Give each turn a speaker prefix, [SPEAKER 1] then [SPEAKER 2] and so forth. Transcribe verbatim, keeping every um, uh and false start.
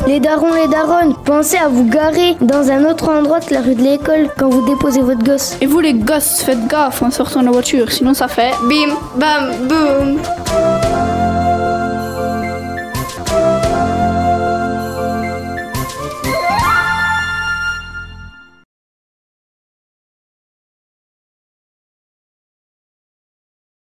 [SPEAKER 1] Les darons, les daronnes, pensez à vous garer dans un autre endroit que la rue de l'école quand vous déposez votre gosse.
[SPEAKER 2] Et vous les gosses, faites gaffe en sortant de la voiture, sinon ça fait bim, bam, boum.